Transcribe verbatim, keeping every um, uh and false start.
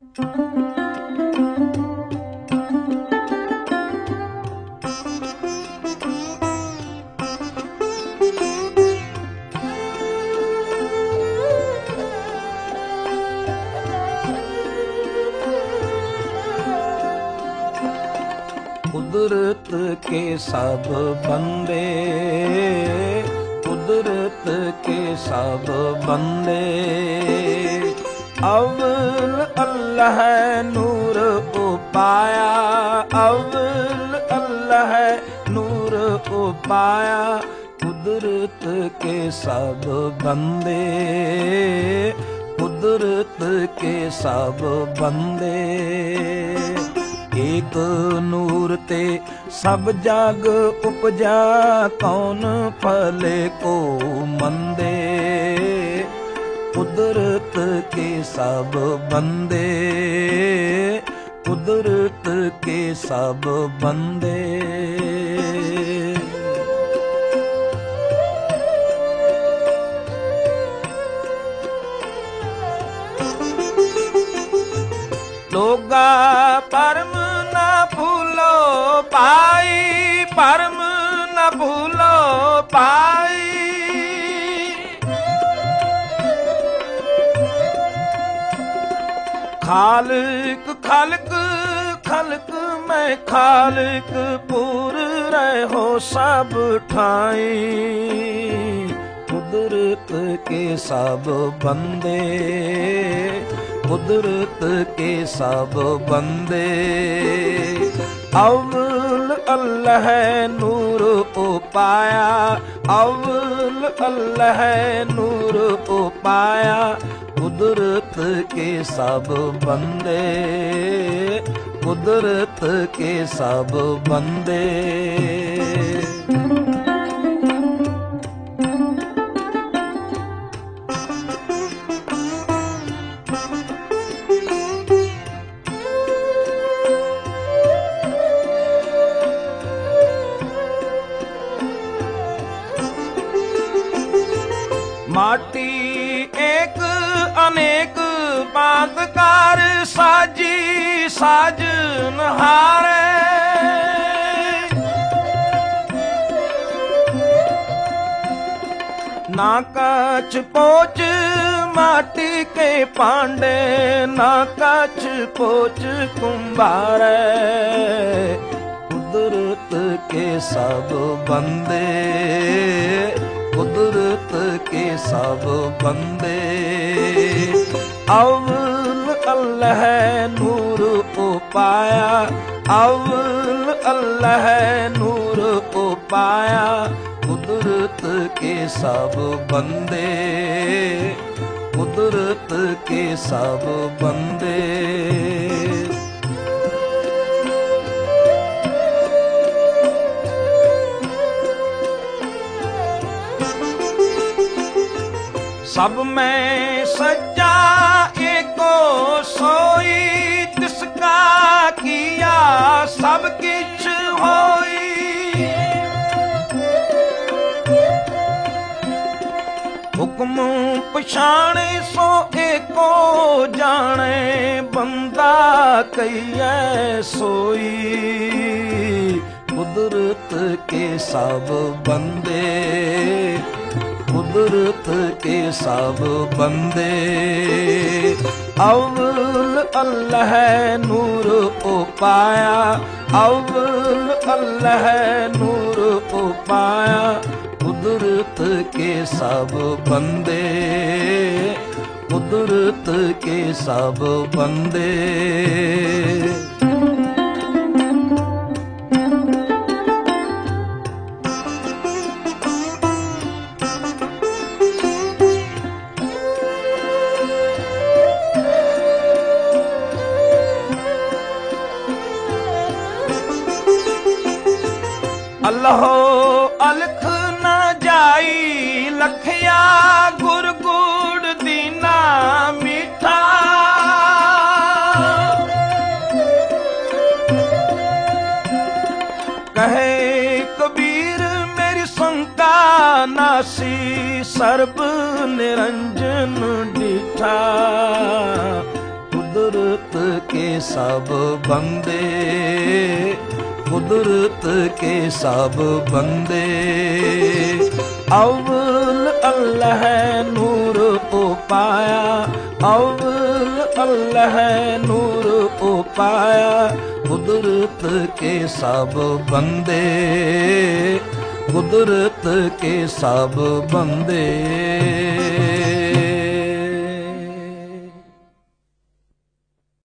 कुदरत के सब बंदे, कुदरत के सब बंदे, अव्वल अल्लाह नूर उपाया, अव्वल अल्लाह नूर उपाया। कुदरत के सब बंदे, कुदरत के सब बंदे, एक नूर ते सब जग उपजा, कौन फले को मंदे। कुदरत के सब बंदे, कुदरत के सब बंदे। लोगा परम न भूलो पाई, परम न भूलो पाई। खालिक खलक खलक मैं खालिक पूर रहो सब ठाई। कुदरत के सब बंदे, कुदरत के सब बंदे, अव्वल अल्लाह नूर उपाया, अव्वल अल्लाह नूर उपाया। कुदरत के सब बंदे, कुदरत के सब बंदे। माटी एक अनेक बांधकार साजी साजनहारे। ना कछ पोच माटी के पांडे, ना कछ पोच कुंभारे। कुदरत के सब बंदे, कुदरत के सब बंदे, अव्वल अल्लाह नूर उपाया, अव्वल अल्लाह नूर उपाया। कुदरत के सब बंदे, कुदरत के सब बंदे। सब में सच्चा एको सोई, तिसका किया सब किछ होई। हुक्म पछाणे सो एको जाने, बंदा कहिए सोई। कुदरत के सब बंदे, कुदरत के सब बंदे, अव्वल अल्लाह नूर उपाया, अव्वल अल्लाह नूर उपाया। कुदरत के सब बंदे, कुदरत के सब बंदे। अल्लाह अलख न जाई लखिया, गुर गुड़ दीना मीठा। कहे कबीर मेरी शंका नासी, सर्ब निरंजन डिठा। कुदरत सब बंदे, कुदरत के सब बंदे। अव्वल अल्लाह नूर ओ पाया, अव्वल अल्लाह नूर ओ पाया, कुदरत के सब बंदे, कुदरत के सब बंदे।